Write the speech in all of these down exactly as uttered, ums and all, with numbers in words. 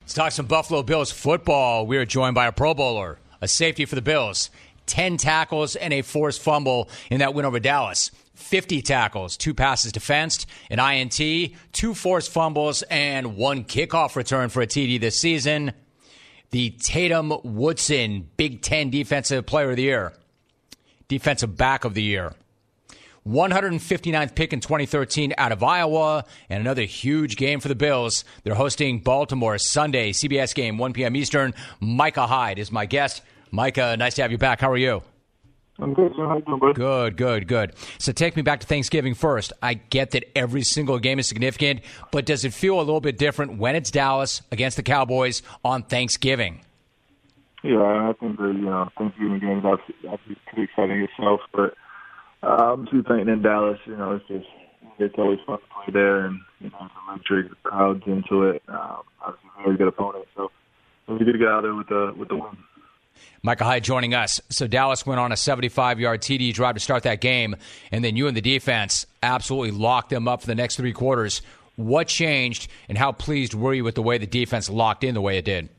Let's talk some Buffalo Bills football. We are joined by a Pro Bowler, a safety for the Bills, ten tackles and a forced fumble in that win over Dallas, fifty tackles, two passes defensed, an I N T, two forced fumbles, and one kickoff return for a T D this season. The Tatum Woodson Big Ten Defensive Player of the Year, Defensive Back of the Year. one hundred fifty-ninth pick in twenty thirteen out of Iowa, and another huge game for the Bills. They're hosting Baltimore Sunday, C B S game, one p.m. Eastern. Micah Hyde is my guest. Micah, nice to have you back. How are you? I'm good, sir. How you doing, buddy? Good, good, good. So take me back to Thanksgiving first. I get that every single game is significant, but does it feel a little bit different when it's Dallas against the Cowboys on Thanksgiving? Yeah, I think the you know Thanksgiving game is obviously pretty exciting itself, but um, to playing in Dallas, you know, it's just it's always fun to play there, and you know, it's a luxury, the crowd's into it. Um, obviously, a very good opponent, so it was good to get out there with the with the win. Micah Hyde joining us. So Dallas went on a seventy-five-yard T D drive to start that game, and then you and the defense absolutely locked them up for the next three quarters. What changed, and how pleased were you with the way the defense locked in the way it did?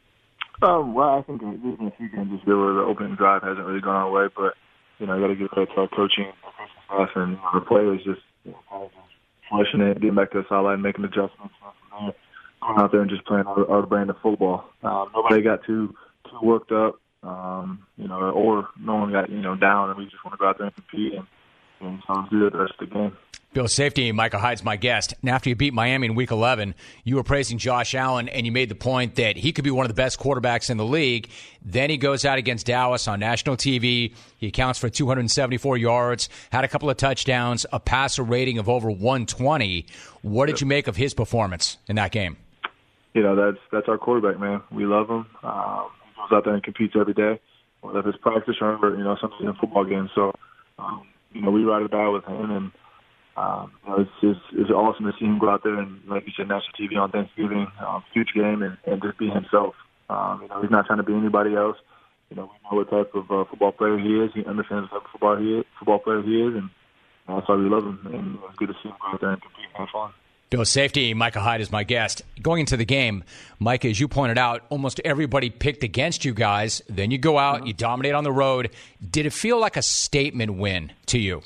Um, well, I think this is a few games just where the opening drive hasn't really gone our way, but you know, you got to give credit to our coaching staff and you know, the players just you know, kind of just flushing it, getting back to the sideline, making adjustments, and going out there and just playing our, our brand of football. Um, nobody got too too worked up, um, you know, or no one got you know down, and we just want to go out there and compete and, and so do the rest of the game. Bill Safety, Micah Hyde's my guest. And after you beat Miami in Week eleven, you were praising Josh Allen, and you made the point that he could be one of the best quarterbacks in the league. Then he goes out against Dallas on national T V. He accounts for two hundred seventy-four yards, had a couple of touchdowns, a passer rating of over one twenty. What did you make of his performance in that game? You know, that's that's our quarterback, man. We love him. Um, he goes out there and competes every day, whether it's practice or, you know, something in a football game. So, um, you know, we ride or die with him, and Um, you know, it's just it's awesome to see him go out there and, like you said, national T V on Thanksgiving, um, huge game, and, and just be himself. Um, you know, he's not trying to be anybody else. You know, we know what type of uh, football player he is. He understands the type of football he is, football player he is, and that's why we love him. And it's good to see him go out there and compete and have fun. Bill Safety, Micah Hyde is my guest. Going into the game, Mike, as you pointed out, almost everybody picked against you guys. Then you go out, mm-hmm. you dominate on the road. Did it feel like a statement win to you?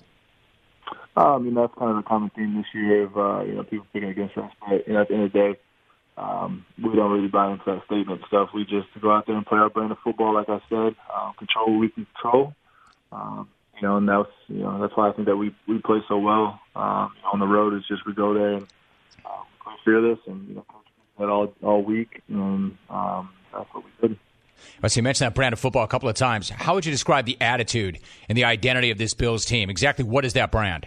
Um, you know, that's kind of a common theme this year of, uh, you know, people picking against us. But, you know, at the end of the day, um, we don't really buy into that statement stuff. We just go out there and play our brand of football, like I said, um, control what we can control. Um, you know, and that's, you know, that's why I think that we, we play so well um, on the road. It's just we go there and um, play fearless and, you know, that all, all week. And um, that's what we did. So you mentioned that brand of football a couple of times. How would you describe the attitude and the identity of this Bills team? Exactly what is that brand?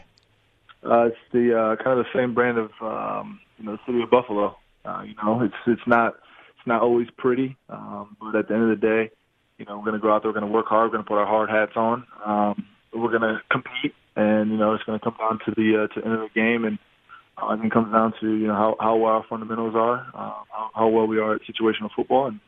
Uh, it's the uh, kind of the same brand of um, you know the city of Buffalo. Uh, you know, it's it's not it's not always pretty, um, but at the end of the day, you know, we're going to go out there, we're going to work hard, we're going to put our hard hats on, um, we're going to compete, and you know, it's going to come down to the uh, to the end of the game, and uh, I think it comes down to you know how how well our fundamentals are, uh, how, how well we are at situational football, and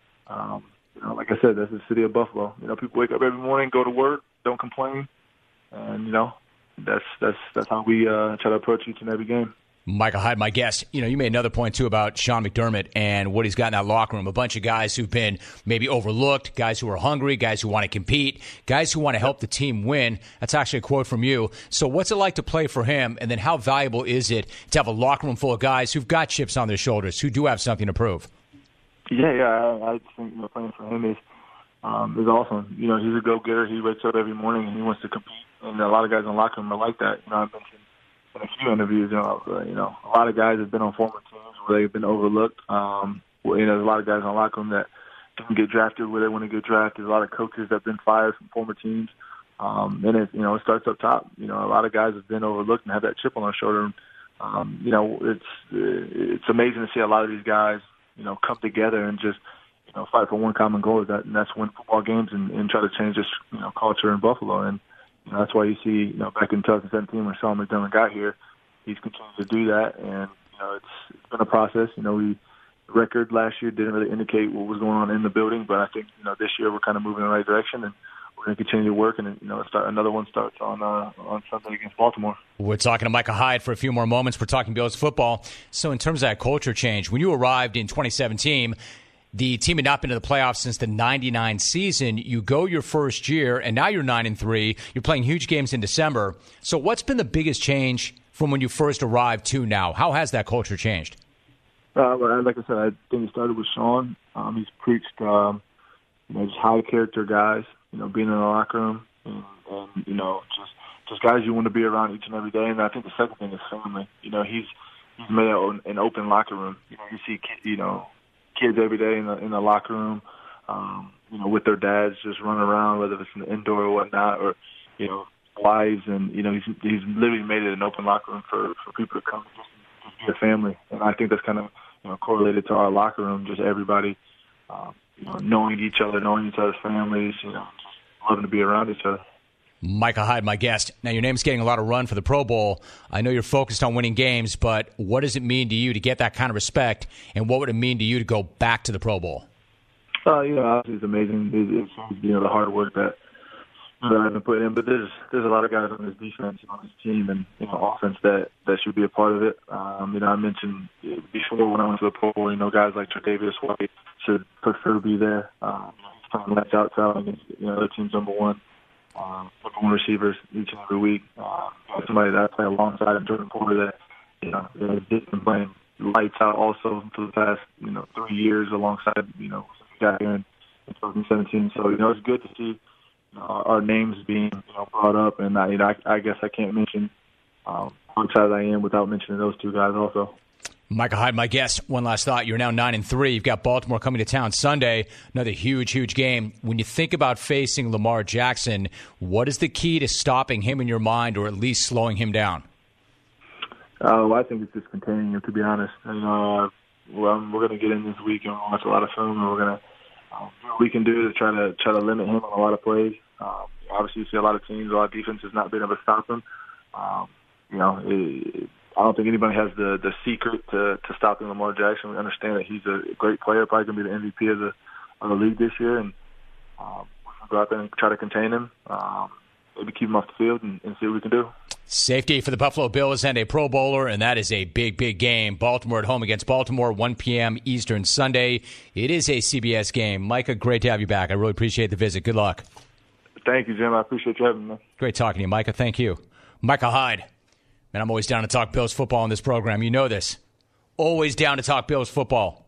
um, you know, like I said, that's the city of Buffalo. You know, people wake up every morning, go to work, don't complain, and you know. That's that's that's how we uh, try to approach each and every game. Micah Hyde, my guest. You know, you made another point, too, about Sean McDermott and what he's got in that locker room. A bunch of guys who've been maybe overlooked, guys who are hungry, guys who want to compete, guys who want to help the team win. That's actually a quote from you. So what's it like to play for him, and then how valuable is it to have a locker room full of guys who've got chips on their shoulders, who do have something to prove? Yeah, yeah, I, I think you know, playing for him is um, is awesome. You know, he's a go-getter. He wakes up every morning and he wants to compete. And a lot of guys in the locker room are like that. You know, I've mentioned in a few interviews, you know, uh, you know, a lot of guys have been on former teams where they've been overlooked. Um, where, you know, there's a lot of guys in the locker room that didn't get drafted where they want to get drafted. There's a lot of coaches that have been fired from former teams. Um, and it, you know, it starts up top. You know, a lot of guys have been overlooked and have that chip on their shoulder. Um, you know, it's it's amazing to see a lot of these guys, you know, come together and just, you know, fight for one common goal. That, and that's win football games and, and try to change this, you know, culture in Buffalo. And you know, that's why you see, you know, back in two thousand seventeen when Sean McDermott got here, he's continued to do that. And, you know, it's, it's been a process. You know, we record last year didn't really indicate what was going on in the building, but I think, you know, this year we're kind of moving in the right direction, and we're we're going to continue to work, and you know, start, another one starts on uh, on Sunday against Baltimore. We're talking to Micah Hyde for a few more moments. We're talking Bills football. So in terms of that culture change, when you arrived in twenty seventeen, the team had not been to the playoffs since the ninety-nine season. You go your first year, and now you're nine and three. You're playing huge games in December. So what's been the biggest change from when you first arrived to now? How has that culture changed? Uh, like I said, I think it started with Sean. Um, he's preached, um, you know, just high character guys. You know, being in the locker room, and, and you know, just just guys you want to be around each and every day. And I think the second thing is family. You know, he's he's made an open locker room. You know, you see, you know, kids every day in the in the locker room, um, you know, with their dads just running around, whether it's in the indoor or whatnot, or you know, wives, and you know, he's he's literally made it an open locker room for for people to come just, just be a family. And I think that's kind of, you know, correlated to our locker room, just everybody, um, you know, knowing each other, knowing each other's families, you know, just loving to be around each other. Micah Hyde, my guest. Now, your name's getting a lot of run for the Pro Bowl. I know you're focused on winning games, but what does it mean to you to get that kind of respect, and what would it mean to you to go back to the Pro Bowl? Uh, you know, obviously it's amazing. It's, it's you know, the hard work that that I've been putting in, but there's there's a lot of guys on this defense and on this team and, you know, offense that, that should be a part of it. Um, you know, I mentioned before when I went to the Pro Bowl, you know, guys like Tre'Davious White should for sure be there. Um, he's playing lights out against, you know, the team's number one. Um, number one receivers each and every week. Uh, somebody that I play alongside of Jordan Porter that, you know, has been playing lights out also for the past, you know, three years alongside, you know, since we got here in, in twenty seventeen. So, you know, it's good to see, you know, our names being, you know, brought up. And, I, you know, I, I guess I can't mention um, how excited I am without mentioning those two guys also. Micah Hyde, my guest. One last thought. You're now nine and three. You've got Baltimore coming to town Sunday. Another huge, huge game. When you think about facing Lamar Jackson, what is the key to stopping him in your mind, or at least slowing him down? Uh, well, I think it's just containing him, to be honest. You know, uh, well, we're going to get in this week and watch a lot of film, and we're going to uh, do what we can do to try to try to limit him on a lot of plays. Um, obviously, you see a lot of teams, a lot of defenses not being able to stop him. Um, you know, it, I don't think anybody has the, the secret to, to stopping Lamar Jackson. We understand that he's a great player, probably going to be the M V P of the, of the league this year, and um, we're going to go out there and try to contain him, um, maybe keep him off the field and, and see what we can do. Safety for the Buffalo Bills and a Pro Bowler, and that is a big, big game. Baltimore at home against Baltimore, one p.m. Eastern Sunday. It is a C B S game. Micah, great to have you back. I really appreciate the visit. Good luck. Thank you, Jim. I appreciate you having me. Great talking to you, Micah. Thank you. Micah Hyde. Man, I'm always down to talk Bills football on this program. You know this. Always down to talk Bills football.